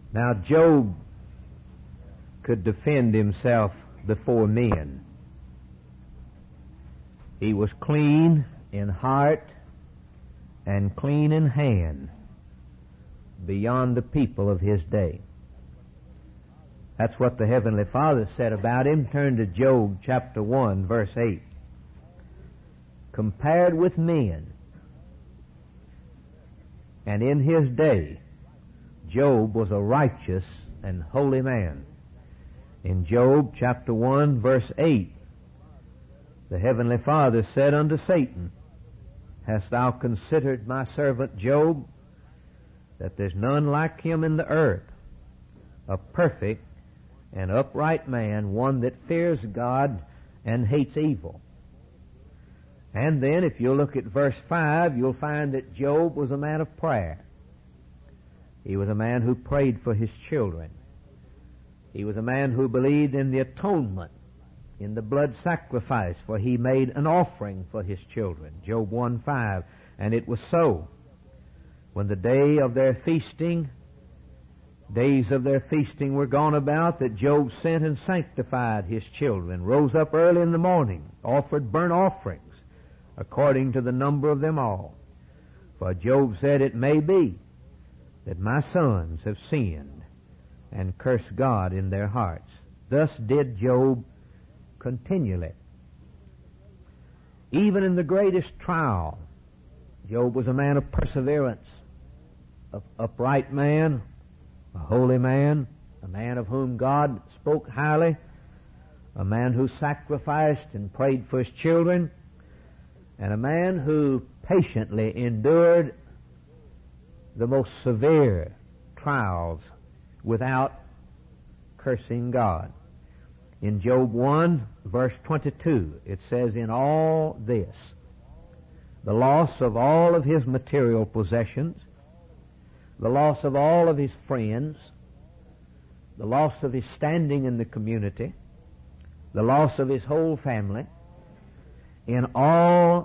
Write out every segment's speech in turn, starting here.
Now Job could defend himself before men. He was clean in heart and clean in hand beyond the people of his day. That's what the Heavenly Father said about him. Turn to Job chapter 1, verse 8. Compared with men, and in his day, Job was a righteous and holy man. In Job chapter 1, verse 8, the Heavenly Father said unto Satan, Hast thou considered my servant Job, that there's none like him in the earth, a perfect and upright man, one that fears God and hates evil? And then if you look at verse 5, you'll find that Job was a man of prayer. He was a man who prayed for his children. He was a man who believed in the atonement, in the blood sacrifice, for he made an offering for his children. Job 1:5. And it was so. When the days of their feasting were gone about, that Job sent and sanctified his children, rose up early in the morning, offered burnt offerings, according to the number of them all. For Job said, It may be that my sons have sinned and cursed God in their hearts. Thus did Job continually. Even in the greatest trial, Job was a man of perseverance, an upright man, a holy man, a man of whom God spoke highly, a man who sacrificed and prayed for his children, and a man who patiently endured the most severe trials without cursing God. In Job 1, verse 22, it says, In all this, the loss of all of his material possessions, the loss of all of his friends, the loss of his standing in the community, the loss of his whole family, in all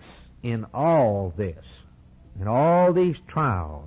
these trials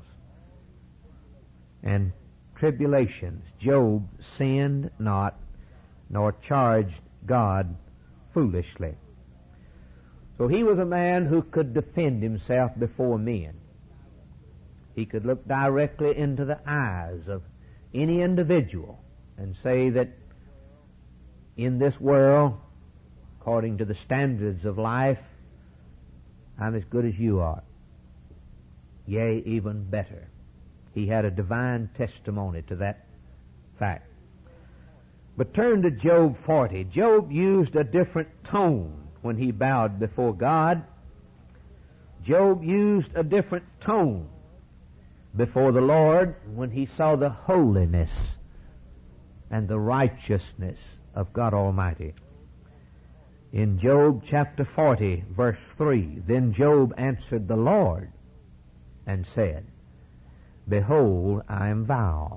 and tribulations, Job sinned not, nor charged God foolishly. So he was a man who could defend himself before men. He could look directly into the eyes of any individual and say that in this world, according to the standards of life, I'm as good as you are. Yea, even better. He had a divine testimony to that fact. But turn to Job 40. Job used a different tone when he bowed before God. Job used a different tone before the Lord when he saw the holiness and the righteousness of God Almighty. In Job chapter 40, verse 3, Then Job answered the Lord and said, Behold, I am vile.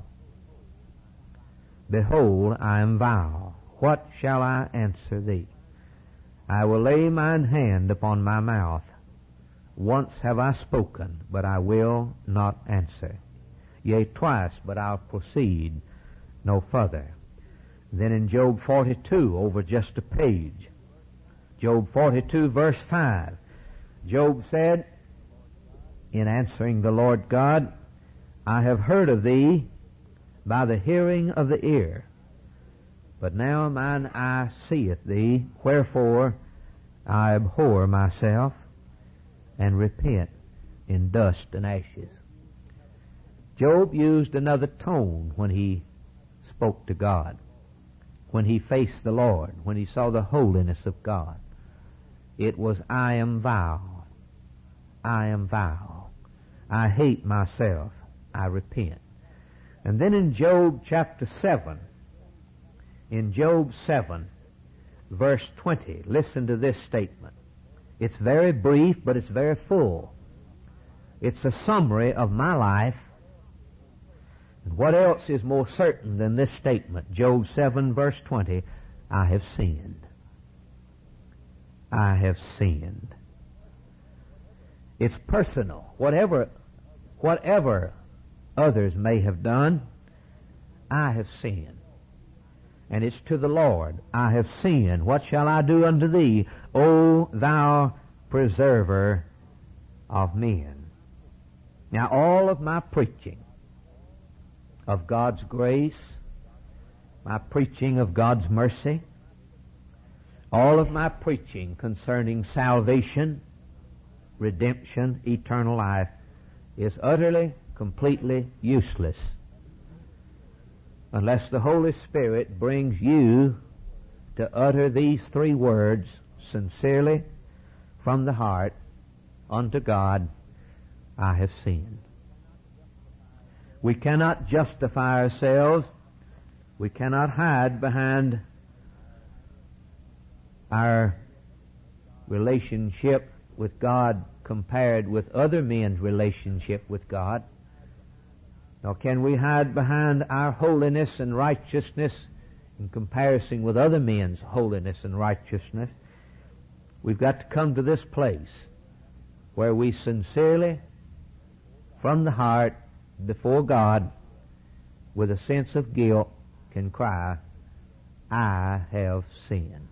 Behold, I am vile. What shall I answer thee? I will lay mine hand upon my mouth. Once have I spoken, but I will not answer. Yea, twice, but I'll proceed no further. Then in Job 42, over just a page, Job 42, verse 5, Job said, in answering the Lord God, I have heard of thee by the hearing of the ear, but now mine eye seeth thee, wherefore I abhor myself and repent in dust and ashes. Job used another tone when he spoke to God, when he faced the Lord, when he saw the holiness of God. It was, I am vile. I am vile. I hate myself. I repent. And then in Job chapter 7, in Job 7, verse 20, listen to this statement. It's very brief, but it's very full. It's a summary of my life. And what else is more certain than this statement? Job 7, verse 20, I have sinned. I have sinned. It's personal. Whatever others may have done, I have sinned. And it's to the Lord, I have sinned. What shall I do unto thee, O thou preserver of men? Now all of my preaching of God's grace, my preaching of God's mercy, all of my preaching concerning salvation, redemption, eternal life, is utterly, completely useless unless the Holy Spirit brings you to utter these three words sincerely from the heart unto God, I have sinned. We cannot justify ourselves. We cannot hide behind our relationship with God compared with other men's relationship with God. Nor can we hide behind our holiness and righteousness in comparison with other men's holiness and righteousness. We've got to come to this place where we sincerely, from the heart, before God, with a sense of guilt, can cry, I have sinned.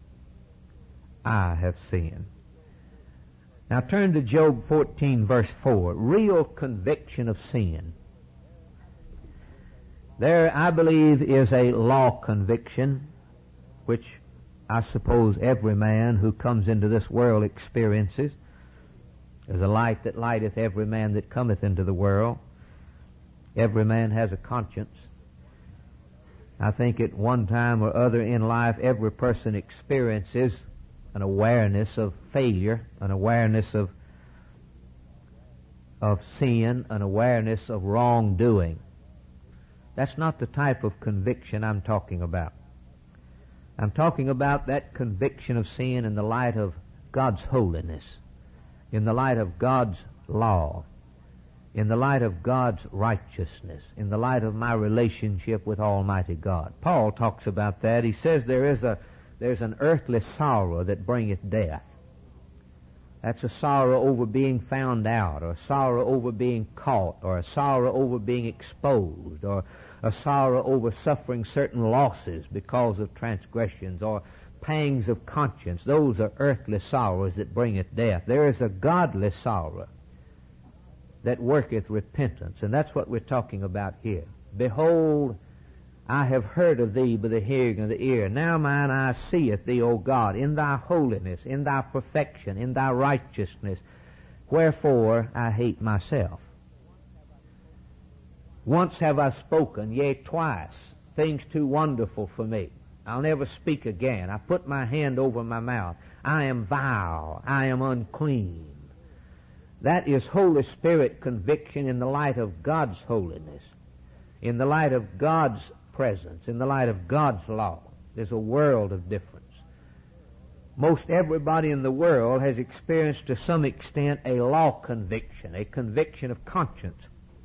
I have sinned. Now turn to Job 14, verse 4. Real conviction of sin. There, I believe, is a law conviction, which I suppose every man who comes into this world experiences. There's a light that lighteth every man that cometh into the world. Every man has a conscience. I think at one time or other in life, every person experiences an awareness of failure, an awareness of sin, an awareness of wrongdoing. That's not the type of conviction I'm talking about. I'm talking about that conviction of sin in the light of God's holiness, in the light of God's law, in the light of God's righteousness, in the light of my relationship with Almighty God. Paul talks about that. He says there's an earthly sorrow that bringeth death. That's a sorrow over being found out, or a sorrow over being caught, or a sorrow over being exposed, or a sorrow over suffering certain losses because of transgressions, or pangs of conscience. Those are earthly sorrows that bringeth death. There is a godly sorrow that worketh repentance, and that's what we're talking about here. Behold, I have heard of thee by the hearing of the ear. Now mine eye seeth thee, O God, in thy holiness, in thy perfection, in thy righteousness. Wherefore I hate myself. Once have I spoken, yea, twice, things too wonderful for me. I'll never speak again. I put my hand over my mouth. I am vile. I am unclean. That is Holy Spirit conviction in the light of God's holiness, in the light of God's presence, in the light of God's law. There's a world of difference. Most everybody in the world has experienced to some extent a law conviction, a conviction of conscience.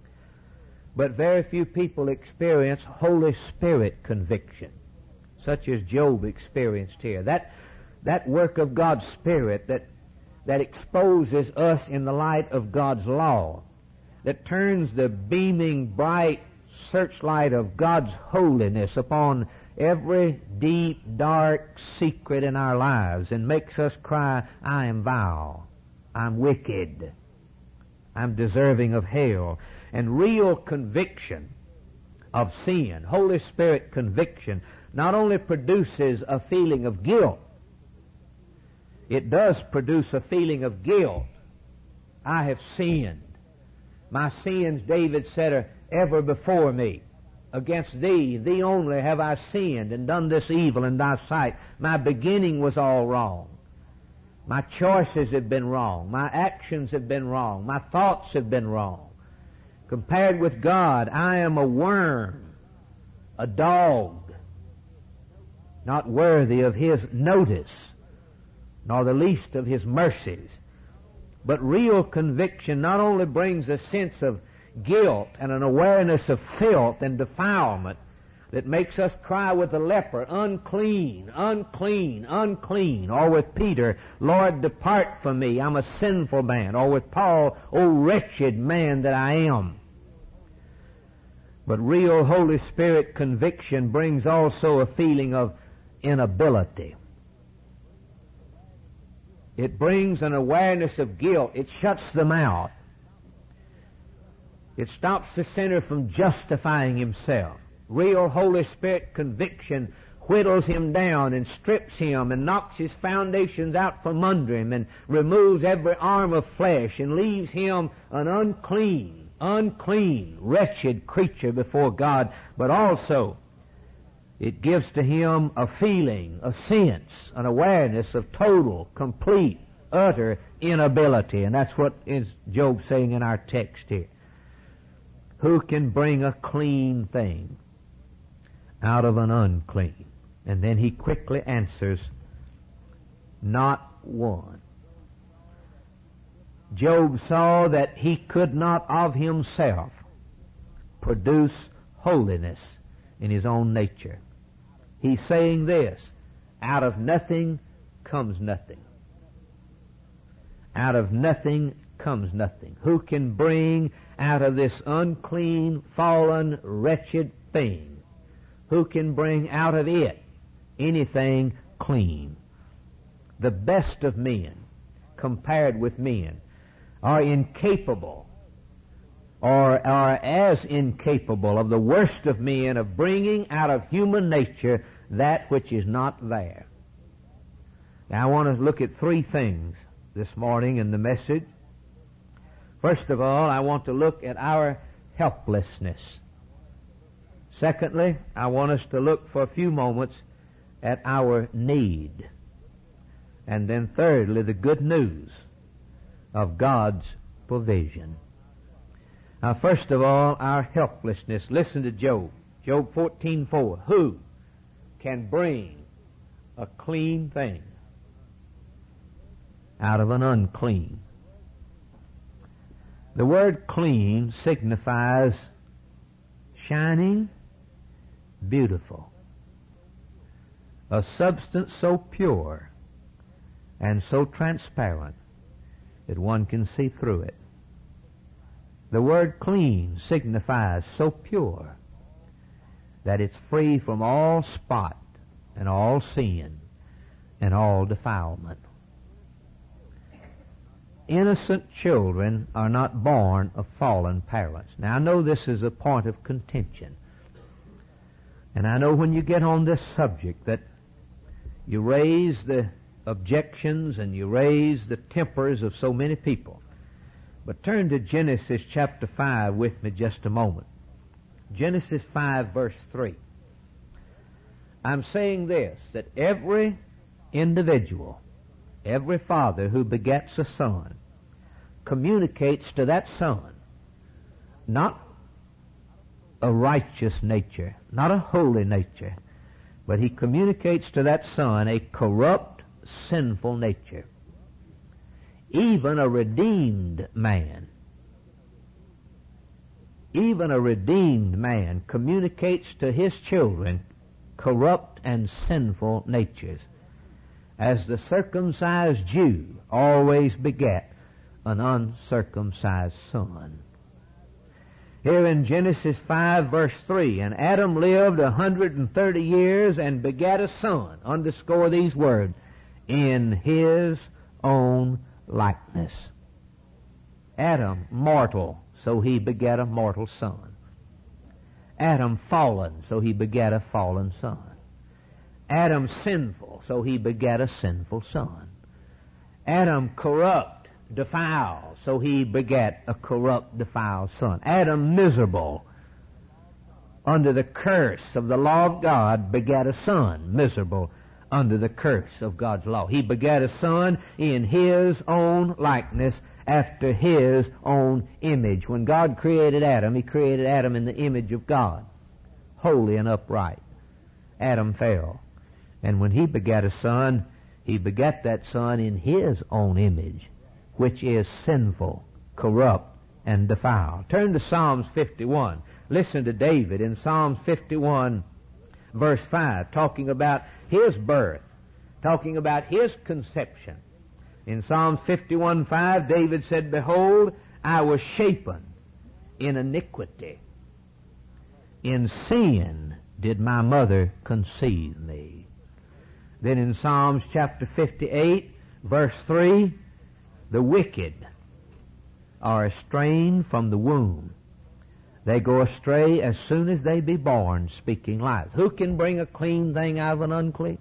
But very few people experience Holy Spirit conviction, such as Job experienced here. That work of God's Spirit that exposes us in the light of God's law, that turns the beaming, bright searchlight of God's holiness upon every deep, dark secret in our lives and makes us cry, I am vile, I'm wicked, I'm deserving of hell. And real conviction of sin, Holy Spirit conviction, not only produces a feeling of guilt, it does produce a feeling of guilt. I have sinned. My sins, David said, are ever before me. Against thee, thee only have I sinned and done this evil in thy sight. My beginning was all wrong. My choices have been wrong. My actions have been wrong. My thoughts have been wrong. Compared with God, I am a worm, a dog, not worthy of His notice, nor the least of His mercies. But real conviction not only brings a sense of guilt and an awareness of filth and defilement that makes us cry with the leper, unclean, unclean, unclean. Or with Peter, Lord, depart from me, I'm a sinful man. Or with Paul, O wretched man that I am. But real Holy Spirit conviction brings also a feeling of inability. It brings an awareness of guilt. It shuts the mouth. It stops the sinner from justifying himself. Real Holy Spirit conviction whittles him down and strips him and knocks his foundations out from under him and removes every arm of flesh and leaves him an unclean, wretched creature before God. But also, it gives to him a feeling, a sense, an awareness of total, complete, utter inability. And that's what is Job saying in our text here. Who can bring a clean thing out of an unclean? And then he quickly answers, not one. Job saw that he could not of himself produce holiness in his own nature. He's saying this, out of nothing comes nothing. Out of nothing comes nothing. Who can bring out of this unclean, fallen, wretched thing, who can bring out of it anything clean? The best of men, compared with men, are incapable, or are as incapable of the worst of men of bringing out of human nature that which is not there. Now I want to look at three things this morning in the message. First of all, I want to look at our helplessness. Secondly, I want us to look for a few moments at our need. And then thirdly, the good news of God's provision. Now, first of all, our helplessness. Listen to Job. Job 14:4. Who can bring a clean thing out of an unclean? The word clean signifies shining, beautiful. A substance so pure and so transparent that one can see through it. The word clean signifies so pure that it's free from all spot and all sin and all defilement. Innocent children are not born of fallen parents. Now, I know this is a point of contention. And I know when you get on this subject that you raise the objections and you raise the tempers of so many people. But turn to Genesis chapter 5 with me just a moment. Genesis 5 verse 3. I'm saying this, that every individual, every father who begets a son, communicates to that son not a righteous nature, not a holy nature, but he communicates to that son a corrupt, sinful nature. Even a redeemed man, communicates to his children corrupt and sinful natures, as the circumcised Jew always begat an uncircumcised son. Here in Genesis 5 verse 3, and Adam lived 130 years and begat a son. Underscore these words, in his own likeness. Adam mortal, so he begat a mortal son. Adam fallen, so he begat a fallen son. Adam sinful, so he begat a sinful son. Adam corrupt, defiled, so he begat a corrupt, defiled son. Adam miserable, under the curse of the law of God, begat a son, miserable, under the curse of God's law. He begat a son in his own likeness, after his own image. When God created Adam, he created Adam in the image of God, holy and upright. Adam fell. And when he begat a son, he begat that son in his own image, which is sinful, corrupt, and defiled. Turn to Psalms 51. Listen to David in Psalms 51, verse 5, talking about his birth, talking about his conception. In Psalms 51:5, David said, behold, I was shapen in iniquity, In sin did my mother conceive me. Then in Psalms chapter 58, verse 3, the wicked are estranged from the womb. They go astray as soon as they be born, speaking lies. Who can bring a clean thing out of an unclean?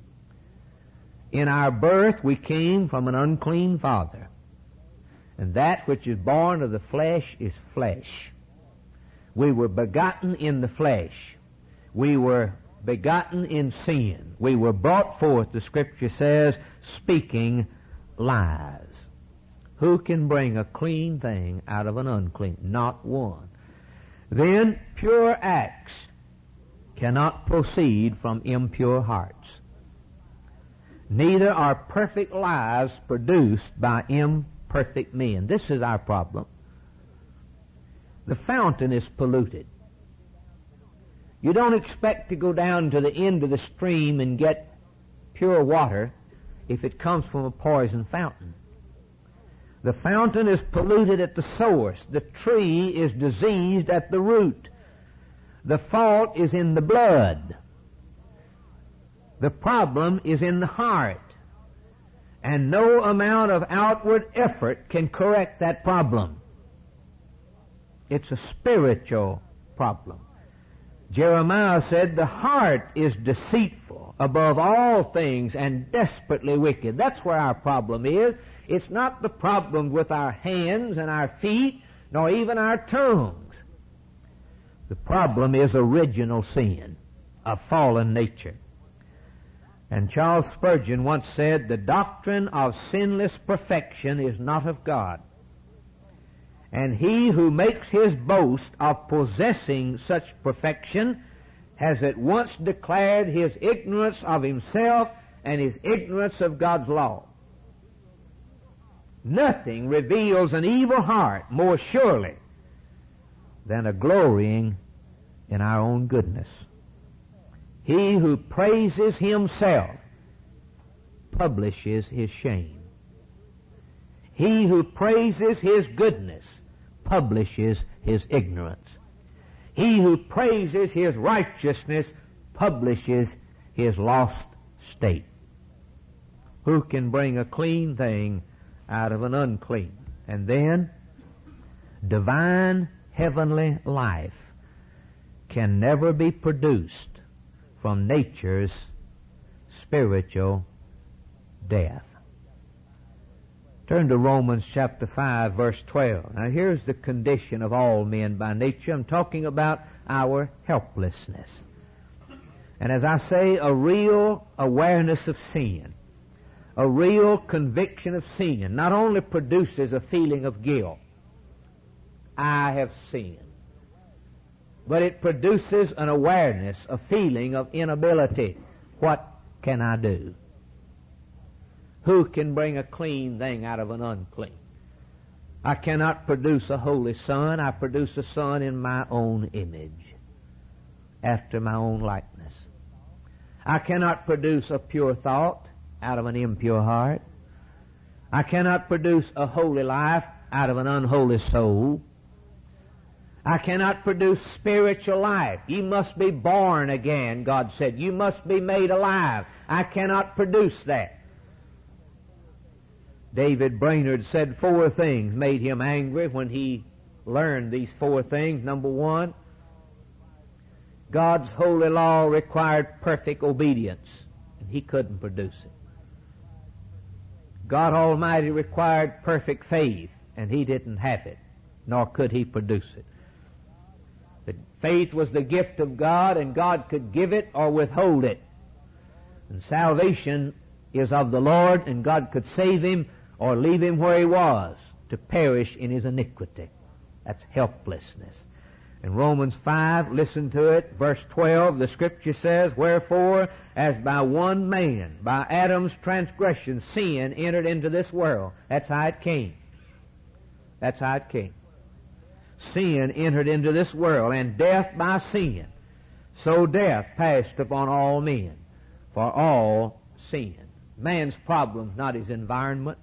In our birth we came from an unclean father. And that which is born of the flesh is flesh. We were begotten in the flesh. We were begotten in sin. We were brought forth, the Scripture says, speaking lies. Who can bring a clean thing out of an unclean? Not one. Then pure acts cannot proceed from impure hearts. Neither are perfect lives produced by imperfect men. This is our problem. The fountain is polluted. You don't expect to go down to the end of the stream and get pure water if it comes from a poison fountain. The fountain is polluted at the source. The tree is diseased at the root. The fault is in the blood. The problem is in the heart. And no amount of outward effort can correct that problem. It's a spiritual problem. Jeremiah said, the heart is deceitful above all things and desperately wicked. That's where our problem is. It's not the problem with our hands and our feet, nor even our tongues. The problem is original sin, a fallen nature. And Charles Spurgeon once said, the doctrine of sinless perfection is not of God. And he who makes his boast of possessing such perfection has at once declared his ignorance of himself and his ignorance of God's law. Nothing reveals an evil heart more surely than a glorying in our own goodness. He who praises himself publishes his shame. He who praises his goodness publishes his ignorance. He who praises his righteousness publishes his lost state. Who can bring a clean thing out of an unclean? And then, divine heavenly life can never be produced from nature's spiritual death. Turn to Romans chapter 5, verse 12. Now here's the condition of all men by nature. I'm talking about our helplessness. And as I say, a real awareness of sin, a real conviction of sin, not only produces a feeling of guilt, I have sinned, but it produces an awareness, a feeling of inability. What can I do? Who can bring a clean thing out of an unclean? I cannot produce a holy son. I produce a son in my own image, after my own likeness. I cannot produce a pure thought out of an impure heart. I cannot produce a holy life out of an unholy soul. I cannot produce spiritual life. You must be born again, God said. You must be made alive. I cannot produce that. David Brainerd said 4 things made him angry when he learned these 4 things. Number 1, God's holy law required perfect obedience, and he couldn't produce it. God Almighty required perfect faith, and he didn't have it, nor could he produce it. But faith was the gift of God, and God could give it or withhold it. And salvation is of the Lord, and God could save him or leave him where he was to perish in his iniquity. That's helplessness. In Romans 5, listen to it, verse 12, the Scripture says, wherefore, as by one man, by Adam's transgression, sin entered into this world. That's how it came. That's how it came. Sin entered into this world, and death by sin. So death passed upon all men, for all sin. Man's problem is not his environment.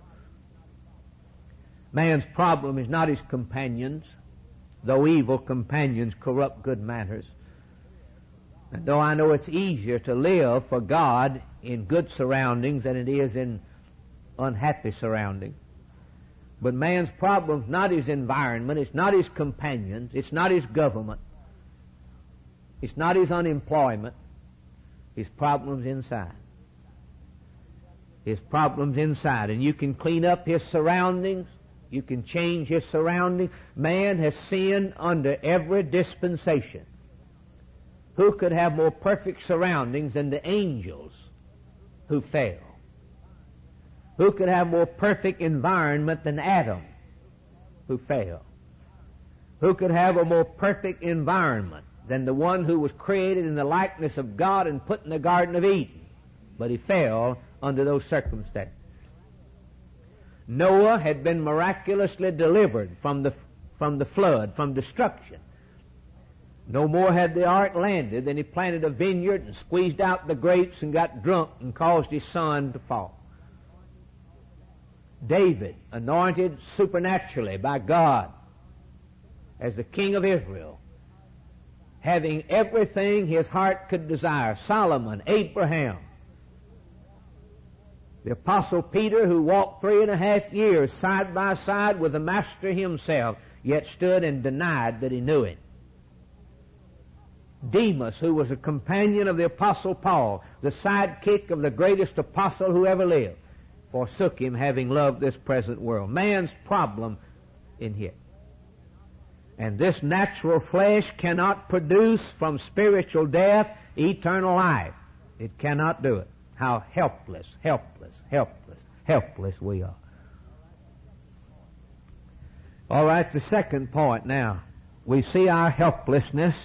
Man's problem is not his companions, though evil companions corrupt good manners. Though I know it's easier to live for God in good surroundings than it is in unhappy surroundings. But man's problem's not his environment, it's not his companions, it's not his government, it's not his unemployment. His problem's inside. His problem's inside. And you can clean up his surroundings, you can change his surroundings. Man has sinned under every dispensation. Who could have more perfect surroundings than the angels who fell? Who could have more perfect environment than Adam who fell? Who could have a more perfect environment than the one who was created in the likeness of God and put in the Garden of Eden? But he fell under those circumstances. Noah had been miraculously delivered from the flood, from destruction. No more had the ark landed than he planted a vineyard and squeezed out the grapes and got drunk and caused his son to fall. David, anointed supernaturally by God as the king of Israel, having everything his heart could desire. Solomon, Abraham, the Apostle Peter, who walked 3.5 years side by side with the Master himself, yet stood and denied that he knew him. Demas, who was a companion of the Apostle Paul, the sidekick of the greatest apostle who ever lived, forsook him, having loved this present world. Man's problem in here. And this natural flesh cannot produce from spiritual death eternal life. It cannot do it. How helpless, helpless, helpless, helpless we are. All right, the second point now. We see our helplessness.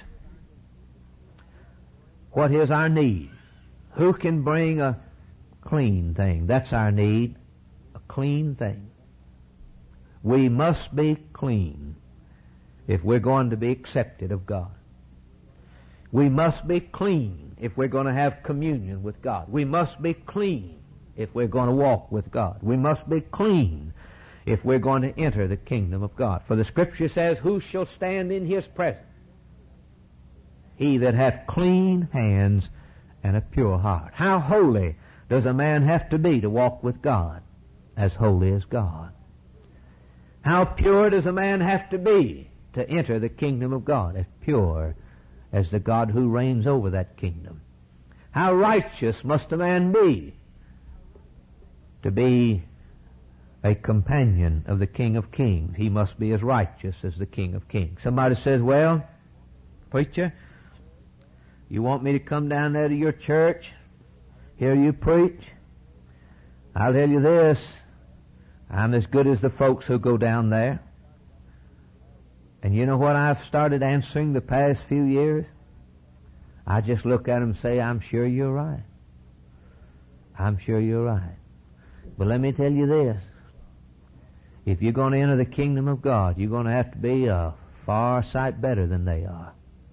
What is our need? Who can bring a clean thing? That's our need. A clean thing. We must be clean if we're going to be accepted of God. We must be clean if we're going to have communion with God. We must be clean if we're going to walk with God. We must be clean if we're going to enter the kingdom of God. For the Scripture says, who shall stand in His presence? He that hath clean hands and a pure heart. How holy does a man have to be to walk with God? As holy as God. How pure does a man have to be to enter the kingdom of God? As pure as the God who reigns over that kingdom. How righteous must a man be to be a companion of the King of Kings? He must be as righteous as the King of Kings. Somebody says, well, preacher, you want me to come down there to your church, hear you preach? I'll tell you this, I'm as good as the folks who go down there. And you know what I've started answering the past few years? I just look at them and say, I'm sure you're right. I'm sure you're right. But let me tell you this. If you're going to enter the kingdom of God, you're going to have to be a far sight better than they are.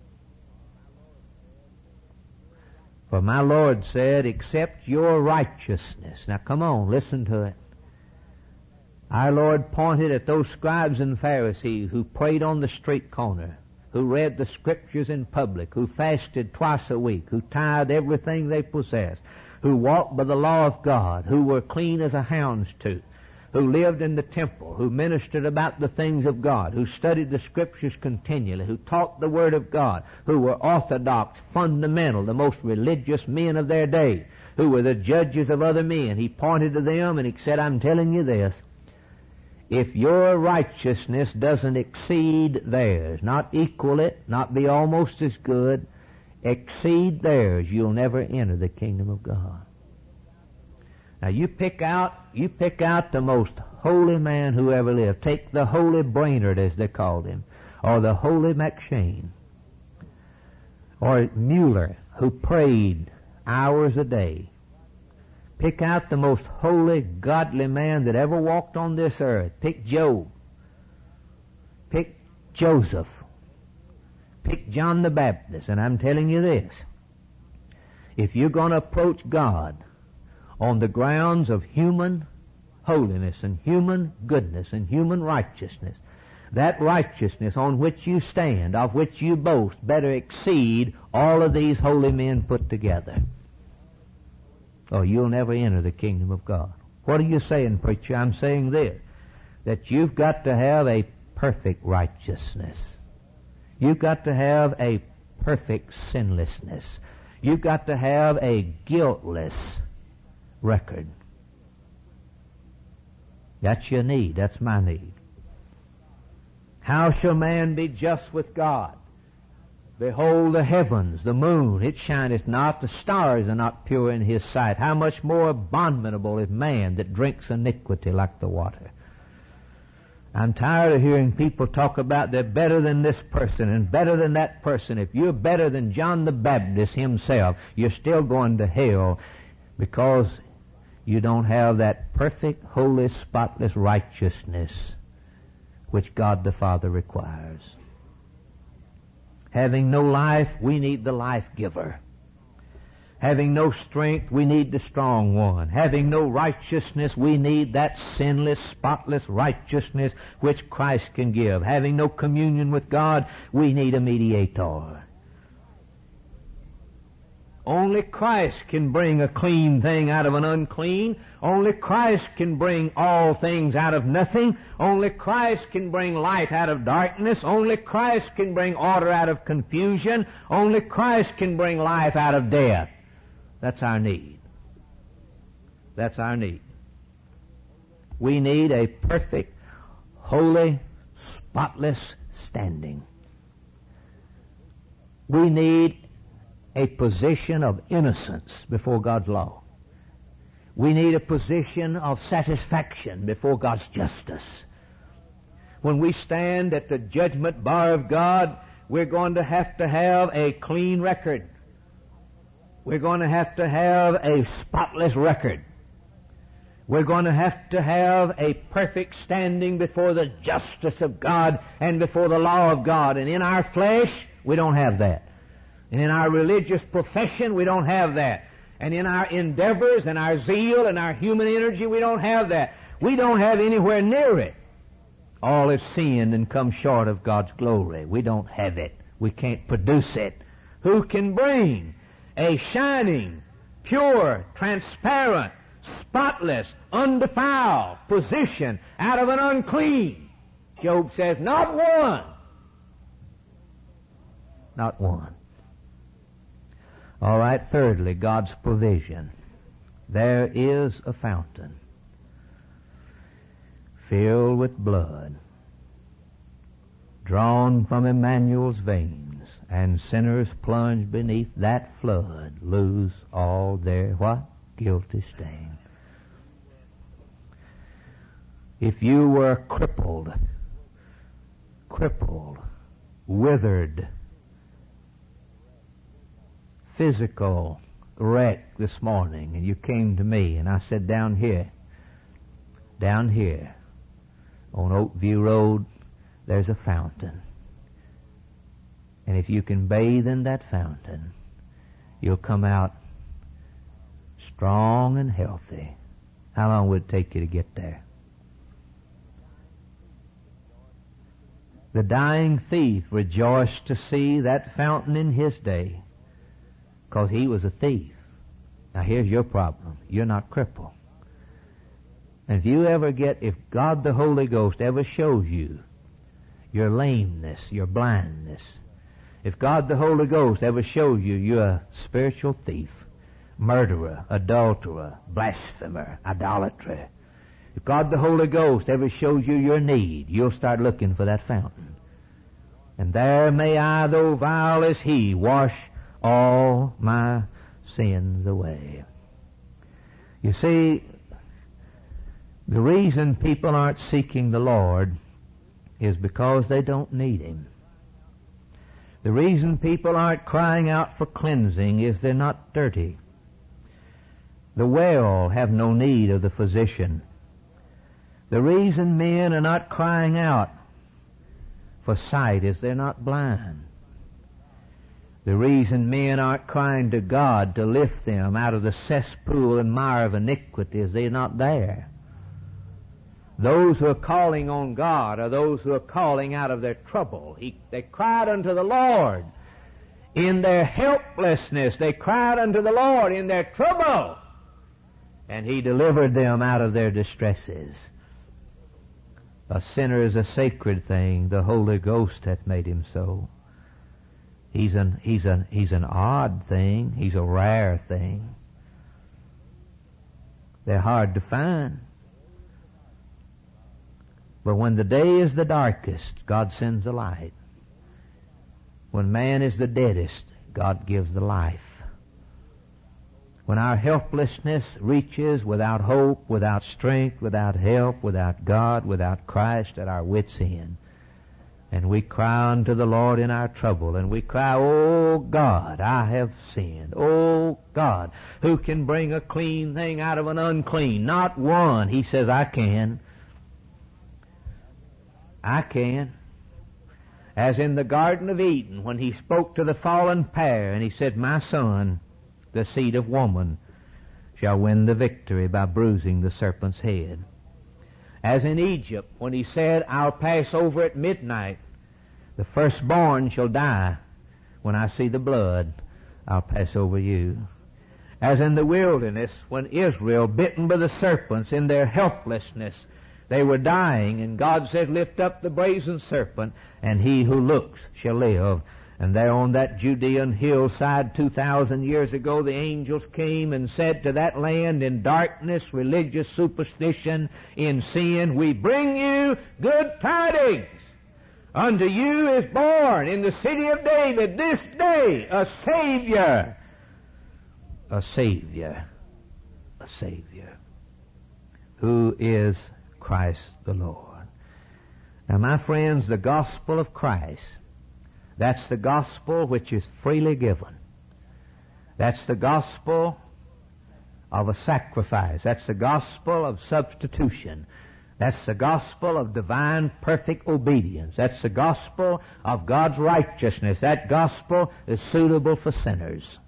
For my Lord said, accept your righteousness. Now come on, listen to it. Our Lord pointed at those scribes and Pharisees who prayed on the street corner, who read the Scriptures in public, who fasted twice a week, who tithed everything they possessed, who walked by the law of God, who were clean as a hound's tooth, who lived in the temple, who ministered about the things of God, who studied the Scriptures continually, who taught the Word of God, who were orthodox, fundamental, the most religious men of their day, who were the judges of other men. He pointed to them and he said, I'm telling you this, if your righteousness doesn't exceed theirs, not equal it, not be almost as good, exceed theirs, you'll never enter the kingdom of God. Now you pick out the most holy man who ever lived. Take the holy Brainerd, as they called him, or the holy McShane, or Mueller, who prayed hours a day. Pick out the most holy, godly man that ever walked on this earth. Pick Job. Pick Joseph. Pick John the Baptist. And I'm telling you this. If you're going to approach God on the grounds of human holiness and human goodness and human righteousness, that righteousness on which you stand, of which you boast, better exceed all of these holy men put together, or you'll never enter the kingdom of God. What are you saying, preacher? I'm saying this, that you've got to have a perfect righteousness. You've got to have a perfect sinlessness. You've got to have a guiltless record. That's your need. That's my need. How shall man be just with God? Behold the heavens, the moon, it shineth not, the stars are not pure in his sight. How much more abominable is man that drinks iniquity like the water. I'm tired of hearing people talk about they're better than this person and better than that person. If you're better than John the Baptist himself, you're still going to hell because you don't have that perfect, holy, spotless righteousness which God the Father requires. Having no life, we need the life giver. Having no strength, we need the strong one. Having no righteousness, we need that sinless, spotless righteousness which Christ can give. Having no communion with God, we need a mediator. Only Christ can bring a clean thing out of an unclean. Only Christ can bring all things out of nothing. Only Christ can bring light out of darkness. Only Christ can bring order out of confusion. Only Christ can bring life out of death. That's our need. That's our need. We need a perfect, holy, spotless standing. We need a position of innocence before God's law. We need a position of satisfaction before God's justice. When we stand at the judgment bar of God, we're going to have a clean record. We're going to have a spotless record. We're going to have a perfect standing before the justice of God and before the law of God. And in our flesh, we don't have that. And in our religious profession, we don't have that. And in our endeavors and our zeal and our human energy, we don't have that. We don't have anywhere near it. All have sinned and come short of God's glory. We don't have it. We can't produce it. Who can bring a shining, pure, transparent, spotless, undefiled position out of an unclean? Job says, not one. Not one. All right, thirdly, God's provision. There is a fountain filled with blood, drawn from Emmanuel's veins, and sinners plunged beneath that flood lose all their what? Guilty stain. If you were crippled, withered, physical wreck this morning, and you came to me, and I said, down here on Oakview Road, there's a fountain. And if you can bathe in that fountain, you'll come out strong and healthy. How long would it take you to get there? The dying thief rejoiced to see that fountain in his day, because he was a thief. Now here's your problem. You're not crippled. And if God the Holy Ghost ever shows you your lameness, your blindness, if God the Holy Ghost ever shows you you're a spiritual thief, murderer, adulterer, blasphemer, idolater, if God the Holy Ghost ever shows you your need, you'll start looking for that fountain. And there may I, though vile as he, wash all my sins away. You see, the reason people aren't seeking the Lord is because they don't need Him. The reason people aren't crying out for cleansing is they're not dirty. The well have no need of the physician. The reason men are not crying out for sight is they're not blind. The reason men aren't crying to God to lift them out of the cesspool and mire of iniquity is they're not there. Those who are calling on God are those who are calling out of their trouble. They cried unto the Lord in their helplessness. They cried unto the Lord in their trouble, and He delivered them out of their distresses. A sinner is a sacred thing. The Holy Ghost hath made him so. He's an odd thing. He's a rare thing. They're hard to find. But when the day is the darkest, God sends a light. When man is the deadest, God gives the life. When our helplessness reaches without hope, without strength, without help, without God, without Christ at our wits' end, and we cry unto the Lord in our trouble, and we cry, "Oh God, I have sinned. Oh God, who can bring a clean thing out of an unclean?" Not one. He says, "I can. I can." As in the Garden of Eden, when He spoke to the fallen pair, and He said, "My son, the seed of woman, shall win the victory by bruising the serpent's head." As in Egypt, when He said, "I'll pass over at midnight. The firstborn shall die. When I see the blood, I'll pass over you." As in the wilderness, when Israel, bitten by the serpents in their helplessness, they were dying, and God said, "Lift up the brazen serpent, and he who looks shall live." And there on that Judean hillside 2,000 years ago, the angels came and said to that land in darkness, religious superstition, in sin, "We bring you good tidings. Unto you is born in the city of David this day a Savior." A Savior. A Savior. Who is Christ the Lord. Now, my friends, the gospel of Christ, that's the gospel which is freely given. That's the gospel of a sacrifice. That's the gospel of substitution. That's the gospel of divine perfect obedience. That's the gospel of God's righteousness. That gospel is suitable for sinners.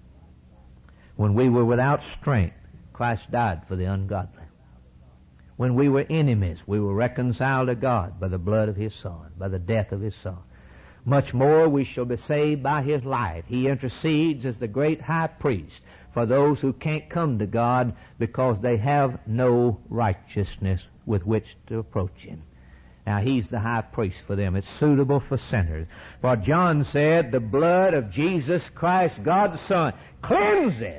When we were without strength, Christ died for the ungodly. When we were enemies, we were reconciled to God by the blood of His Son, by the death of His Son. Much more we shall be saved by His life. He intercedes as the great high priest for those who can't come to God because they have no righteousness with which to approach Him. Now, He's the high priest for them. It's suitable for sinners. For John said, "The blood of Jesus Christ, God's Son, cleanseth."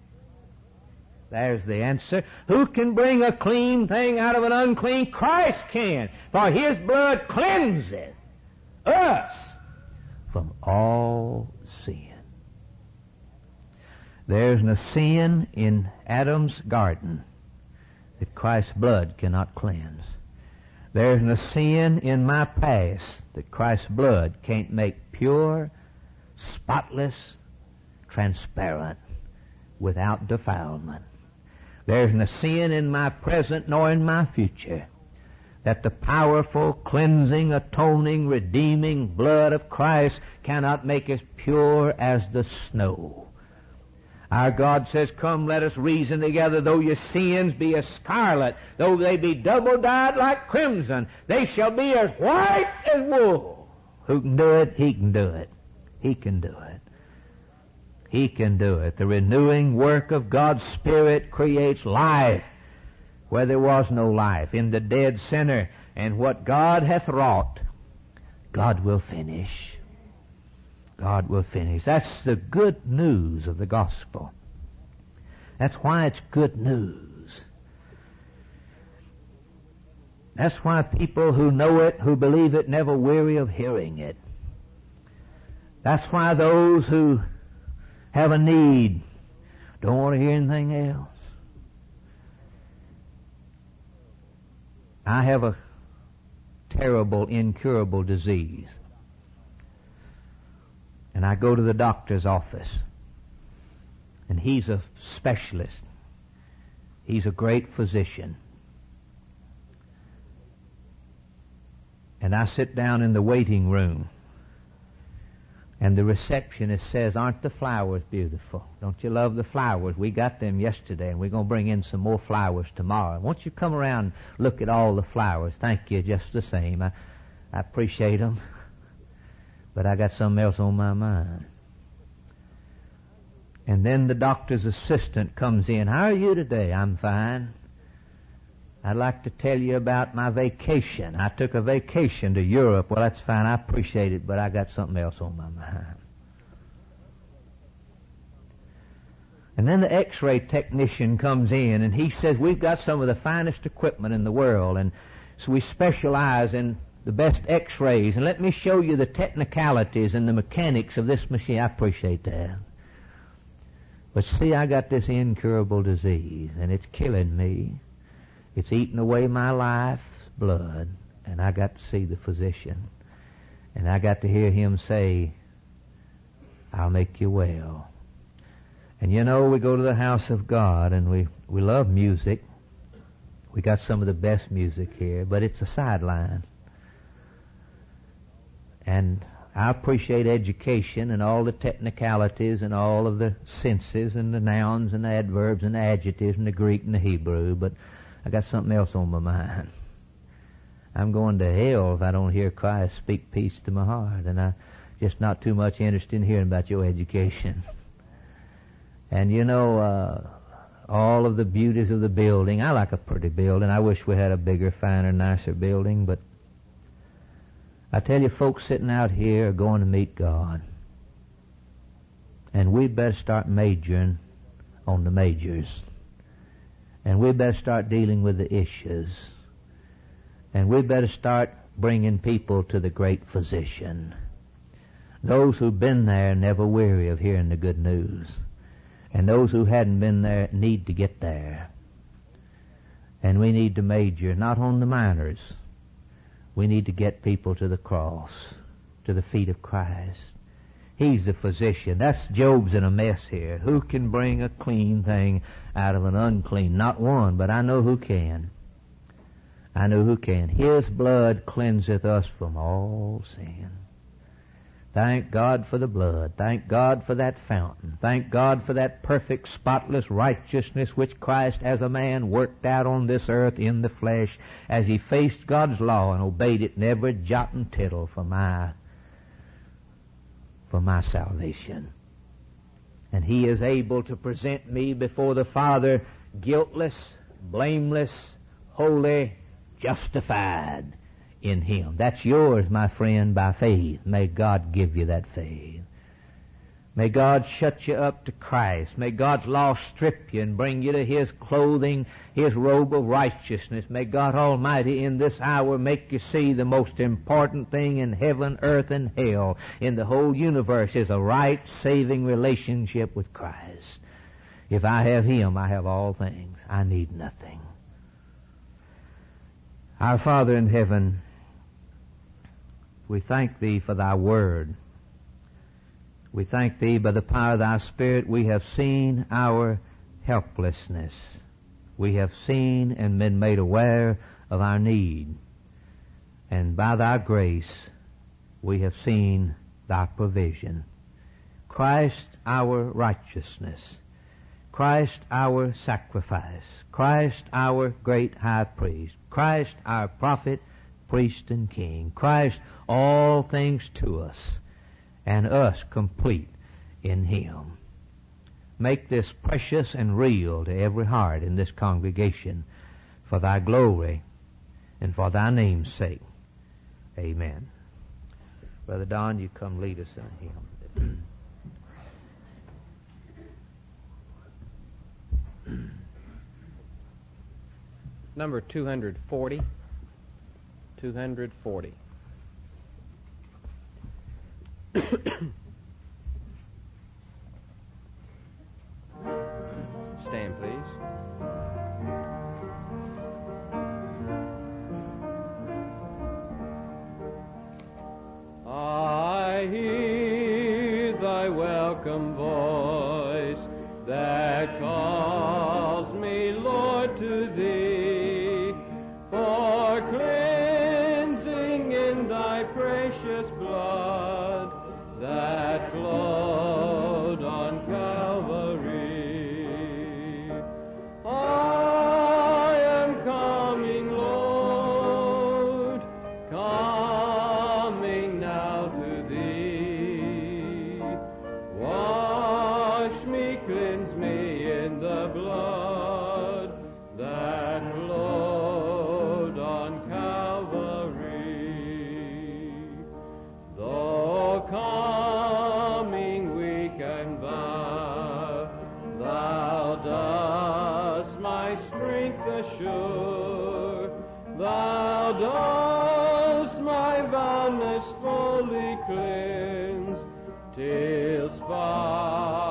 There's the answer. Who can bring a clean thing out of an unclean? Christ can. For His blood cleanseth us from all sin. There's no sin in Adam's garden that Christ's blood cannot cleanse. There's no sin in my past that Christ's blood can't make pure, spotless, transparent, without defilement. There's no sin in my present nor in my future that the powerful, cleansing, atoning, redeeming blood of Christ cannot make as pure as the snow. Our God says, "Come, let us reason together. Though your sins be as scarlet, though they be double dyed like crimson, they shall be as white as wool." Who can do it? He can do it. He can do it. He can do it. The renewing work of God's Spirit creates life where there was no life, in the dead sinner. And what God hath wrought, God will finish. God will finish. That's the good news of the gospel. That's why it's good news. That's why people who know it, who believe it, never weary of hearing it. That's why those who have a need don't want to hear anything else. I have a terrible, incurable disease. And I go to the doctor's office. And he's a specialist. He's a great physician. And I sit down in the waiting room. And the receptionist says, "Aren't the flowers beautiful? Don't you love the flowers? We got them yesterday, and we're going to bring in some more flowers tomorrow. Won't you come around and look at all the flowers? Thank you just the same. I appreciate them, but I got something else on my mind." And then the doctor's assistant comes in. "How are you today?" "I'm fine. I'd like to tell you about my vacation. I took a vacation to Europe." "Well, that's fine. I appreciate it, but I got something else on my mind." And then the x-ray technician comes in, and he says, "We've got some of the finest equipment in the world, and so we specialize in the best x-rays. And let me show you the technicalities and the mechanics of this machine." "I appreciate that. But see, I got this incurable disease, and it's killing me. It's eating away my life's blood, and I got to see the physician. And I got to hear him say, 'I'll make you well.'" And you know, we go to the house of God, and we love music. We got some of the best music here, but it's a sideline. And I appreciate education and all the technicalities and all of the senses and the nouns and the adverbs and the adjectives and the Greek and the Hebrew, but I got something else on my mind. I'm going to hell if I don't hear Christ speak peace to my heart, and I'm just not too much interested in hearing about your education. And you know, all of the beauties of the building. I like a pretty building. I wish we had a bigger, finer, nicer building, but I tell you, folks sitting out here are going to meet God. And we better start majoring on the majors. And we better start dealing with the issues. And we better start bringing people to the great physician. Those who've been there never weary of hearing the good news. And those who hadn't been there need to get there. And we need to major not on the minors. We need to get people to the cross, to the feet of Christ. He's the physician. That's Job's in a mess here. Who can bring a clean thing out of an unclean? Not one, but I know who can. I know who can. His blood cleanseth us from all sin. Thank God for the blood. Thank God for that fountain. Thank God for that perfect, spotless righteousness which Christ as a man worked out on this earth in the flesh as he faced God's law and obeyed it in every jot and tittle for my salvation. And he is able to present me before the Father guiltless, blameless, holy, justified in him. That's yours, my friend, by faith. May God give you that faith. May God shut you up to Christ. May God's law strip you and bring you to his clothing, his robe of righteousness. May God Almighty in this hour make you see the most important thing in heaven, earth, and hell in the whole universe is a right, saving relationship with Christ. If I have him, I have all things. I need nothing. Our Father in heaven, we thank thee for thy word. We thank thee by the power of thy Spirit we have seen our helplessness. We have seen and been made aware of our need. And by thy grace we have seen thy provision. Christ our righteousness. Christ our sacrifice. Christ our great high priest. Christ our prophet, priest, and king. Christ all things to us, and us complete in him. Make this precious and real to every heart in this congregation for thy glory and for thy name's sake. Amen. Brother Don, you come lead us in hymn. Number 240. 240. Stand, please. I hear thy welcome voice that calls me, Lord, to thee, for cleansing in thy precious blood, that that flowed on Calvary. I am coming, Lord, coming now to Thee. Wash me, cleanse me in the blood that flowed on Calvary. Though coming weak and bowed, Thou dost my strength assure. Thou dost my vileness fully cleanse, till spotless